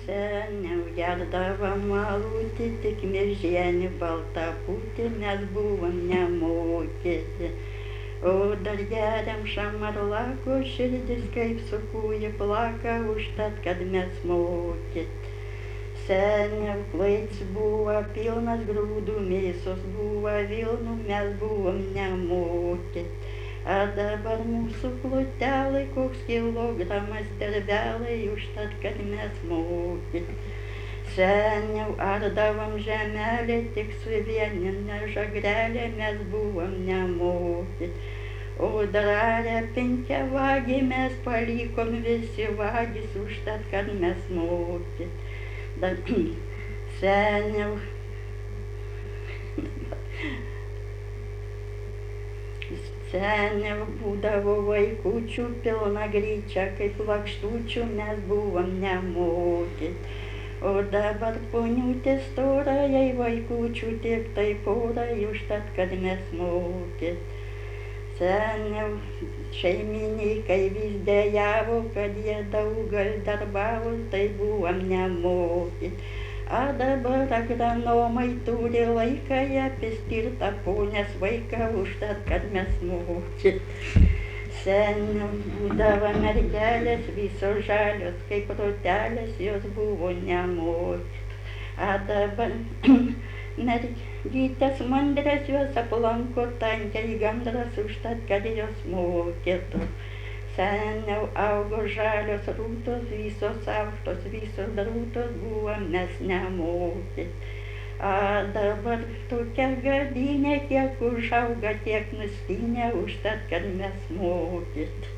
Seniau gerdavom alutį, tik miržienį baltapūtį, mes buvom nemokyti. O dar geriam šamarlako, širdis kaip su kūji plaka, užtat, kad mes mokyt. Seniau klaids buvo pilnas grūdų, mėsos buvo vilnų, mes buvom nemokyti. A dabar mūsų plutelai, koks kilogramas tervelai, užtat, kad mes mokyt. Seniau ardavom žemelę, tik su vienine žagrelė, mes buvom nemokyti. O drarę penkiavagį mes palikom visi vagys, užtat, kad mes mokyt. Seniau būdavo vaikučių pilna gryčia, kaip lakštučių, mes buvom nemokyt. O dabar poniutė stora, jei vaikučių tik tai pora, užtat, kad mes mokyt. Seniau šeimininkai vis dejavo, kad jie daug darbavo, tai buvom nemokyt. A dabar agronomai turi laiką, jie piskirtą ponės vaiką, užtat, kad mes mokyt. Seniau būdavo mergelės, visos žalios kaip rotelės, jos buvo nemokyt. A dabar mergytės mandrės, jos aplanko tankiai gandras, užtat, kad jos mokytų. Seniau augo žalios rūtos, visos aukštos, visos drūtos, buvom mes nemokyt. A dabar tokia gadynė, kiek užauga, tiek nuskynė, užtat, kad mes mokyt.